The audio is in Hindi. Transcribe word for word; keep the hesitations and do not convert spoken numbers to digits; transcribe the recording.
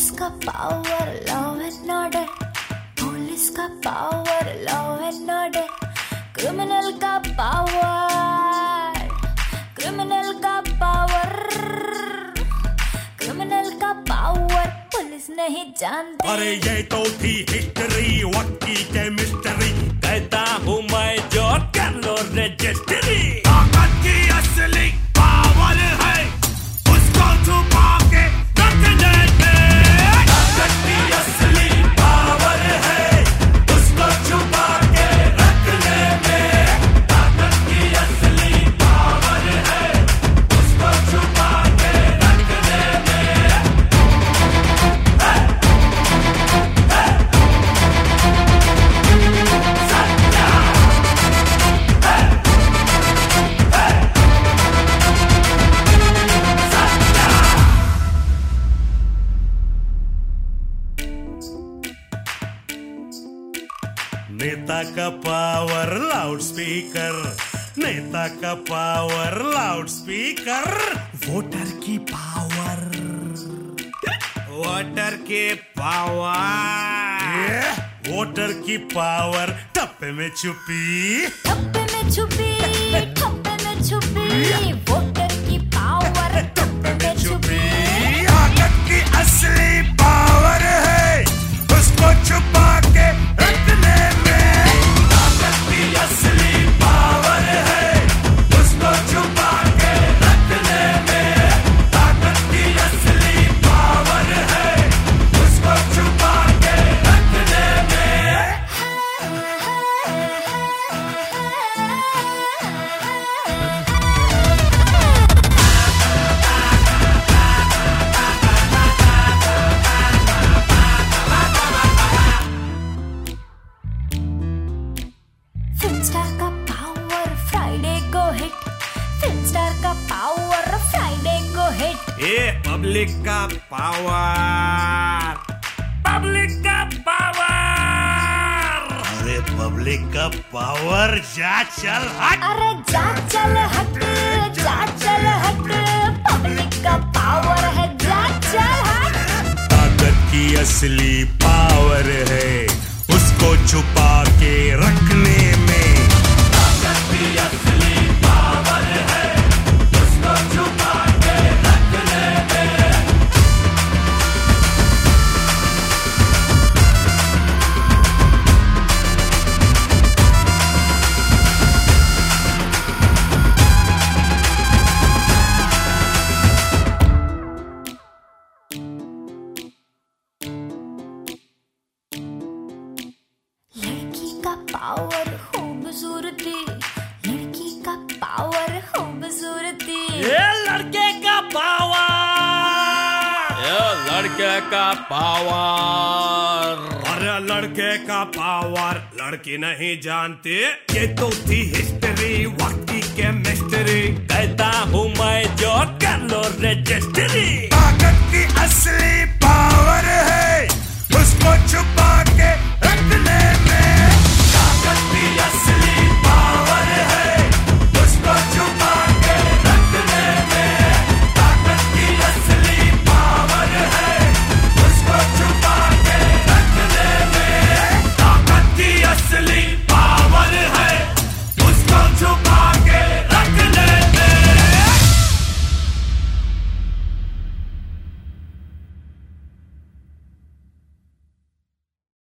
पुलिस का power, law and order, police का power, law and order, criminal का पावर, क्रिमिनल का पावर, क्रिमिनल का पावर पुलिस नहीं जानती। अरे ये तो थी हिस्ट्री, वक्त की केमिस्ट्री, कहता हूँ मैं जो कर लो रजिस्ट्री। ताकत की असली पावर है उसको छुपा के रखने में। ताकत की असली पावर है उसको छुपा के रखने में। ताकत की असली पावर है उसको छुपा के रखने में। सत्या नेता का पावर लाउड स्पीकर, नेता का पावर लाउड स्पीकर, वोटर की पावर, वोटर की पावर, वोटर की पावर टप्पे में छुपी, टप्पे में छुपी, टप्पे में छुपी, वोटर की पावर टप्पे में छुपी। ताकत की असली पावर है उसको छुपा के रखने में। ताकत की असली पावर है उसको छुपा के रखने में। ताकत की असली पावर है उसको छुपा के रखने में। फिल्म स्टार का पावर फ्राइडे को हिट, फिल्म स्टार का पावर फ्राइडे को हिट। ये पब्लिक का पावर, पब्लिक का पावर, अरे पब्लिक का पावर, जा चल हट। अरे जा चल हट, जा चल हट, पब्लिक का पावर है, जा चल हट। ताकत की असली पावर है उसको छुपा के रखने में। ताकत की असली पावर है उसको छुपा के रखने में। लड़की का पावर खूबसूरती, लड़की का पावर खूबसूरती। ये लड़के का पावर, ये लड़के का पावर, अरे लड़के का पावर लड़की नहीं जानती। ये तो थी हिस्ट्री, वक्त की केमिस्ट्री, कहता हूँ मैं जो कर लो रजिस्ट्री। ताकत की असली पावर है उसको छुपा